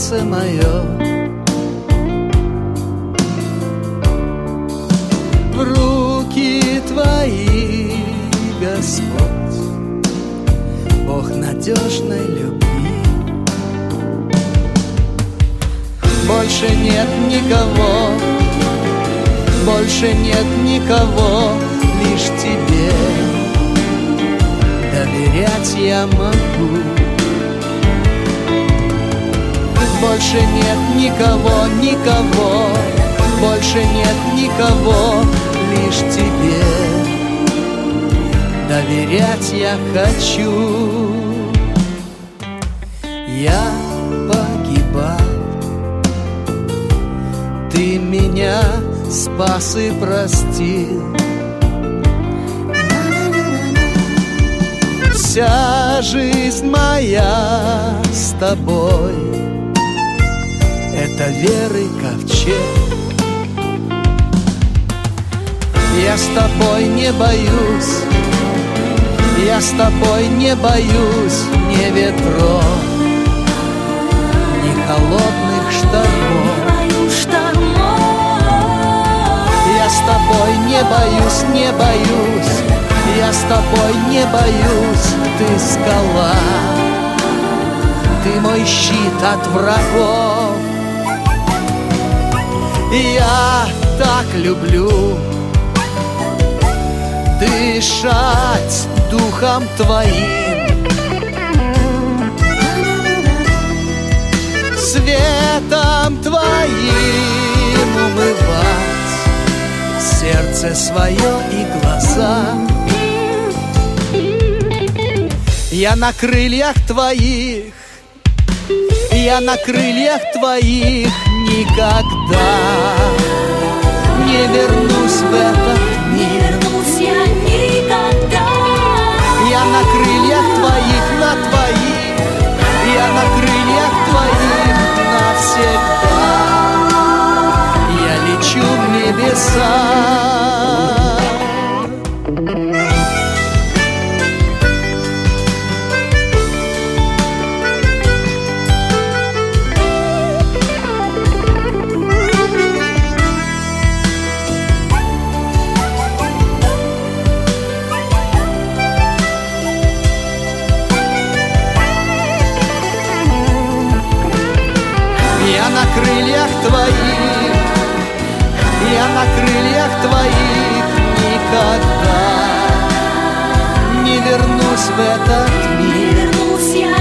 сердце мое. В руки Твои, Господь, Бог надежной любви. Больше нет никого, больше нет никого, лишь Тебе доверять я могу. Больше нет никого, никого, больше нет никого, лишь Тебе доверять я хочу. Я погибал, Ты меня спас и простил. Вся жизнь моя с Тобой — это веры ковчег. Я с Тобой не боюсь, я с Тобой не боюсь ни ветров, ни холодных штормов. Я с Тобой не боюсь, не боюсь, я с Тобой не боюсь, Ты скала, Ты мой щит от врагов. Я так люблю дышать Духом Твоим, светом Твоим умывать сердце свое и глаза. Я на крыльях Твоих, я на крыльях Твоих никогда не вернусь в этот мир. Я на крыльях Твоих, на Твоих, я на крыльях Твоих навсегда. Я лечу в небеса. Я на крыльях Твоих, я на крыльях Твоих никогда не вернусь в этот мир.